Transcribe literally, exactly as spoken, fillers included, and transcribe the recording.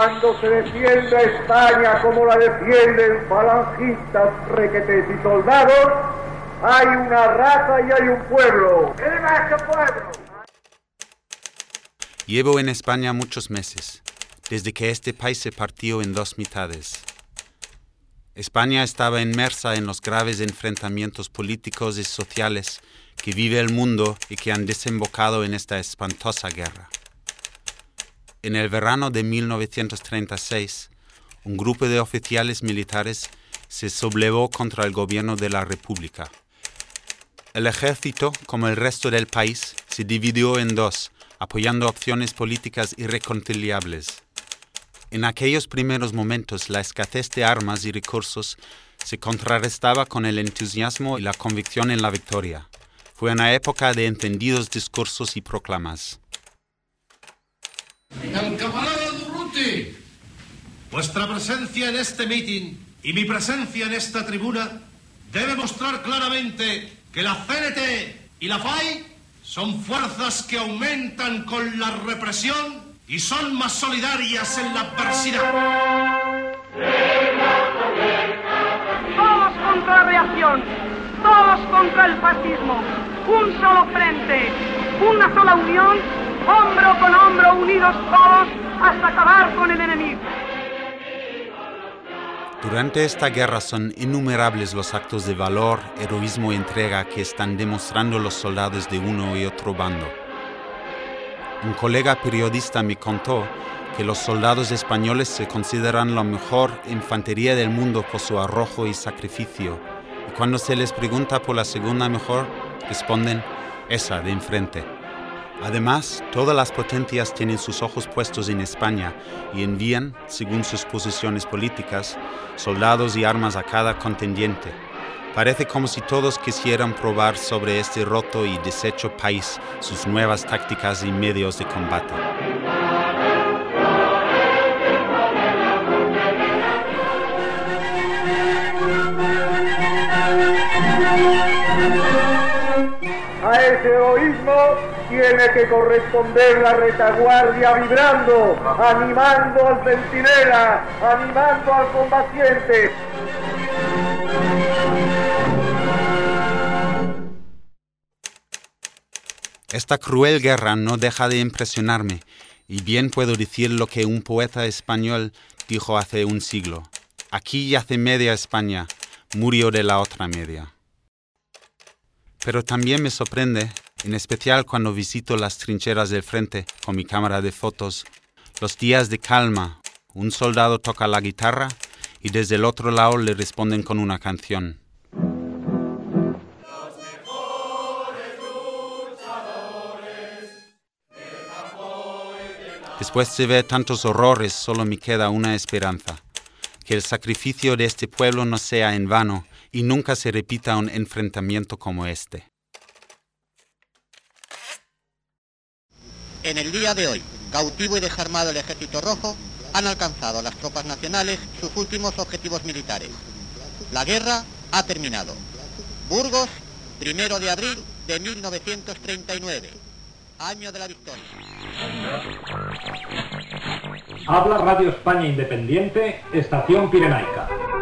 cuando se defiende a España como la defienden falangistas, requetés y soldados, hay una raza y hay un pueblo. ¿Qué más que pueblo? Llevo en España muchos meses, desde que este país se partió en dos mitades. España estaba inmersa en los graves enfrentamientos políticos y sociales que vive el mundo y que han desembocado en esta espantosa guerra. En el verano de mil novecientos treinta y seis, un grupo de oficiales militares se sublevó contra el gobierno de la República. El ejército, como el resto del país, se dividió en dos, apoyando opciones políticas irreconciliables. En aquellos primeros momentos, la escasez de armas y recursos se contrarrestaba con el entusiasmo y la convicción en la victoria. Fue una época de encendidos discursos y proclamas. El camarada Durruti, vuestra presencia en este meeting y mi presencia en esta tribuna debe mostrar claramente que la C N T y la F A I son fuerzas que aumentan con la represión y son más solidarias en la adversidad. Todos contra la reacción, todos contra el fascismo, un solo frente, una sola unión, hombro con hombro, unidos todos hasta acabar con el enemigo. Durante esta guerra son innumerables los actos de valor, heroísmo y entrega que están demostrando los soldados de uno y otro bando. Un colega periodista me contó que los soldados españoles se consideran la mejor infantería del mundo por su arrojo y sacrificio, y cuando se les pregunta por la segunda mejor, responden, esa de enfrente. Además, todas las potencias tienen sus ojos puestos en España y envían, según sus posiciones políticas, soldados y armas a cada contendiente. Parece como si todos quisieran probar sobre este roto y deshecho país sus nuevas tácticas y medios de combate. A ese heroísmo tiene que corresponder la retaguardia vibrando, animando al centinela, animando al combatiente. Esta cruel guerra no deja de impresionarme, y bien puedo decir lo que un poeta español dijo hace un siglo. Aquí yace media España, murió de la otra media. Pero también me sorprende, en especial cuando visito las trincheras del frente con mi cámara de fotos, los días de calma. Un soldado toca la guitarra y desde el otro lado le responden con una canción. Después de ver tantos horrores, solo me queda una esperanza, que el sacrificio de este pueblo no sea en vano y nunca se repita un enfrentamiento como este. En el día de hoy, cautivo y desarmado el Ejército Rojo, han alcanzado las tropas nacionales sus últimos objetivos militares. La guerra ha terminado. Burgos, primero de abril de mil novecientos treinta y nueve, año de la victoria. Habla Radio España Independiente, Estación Pirenaica.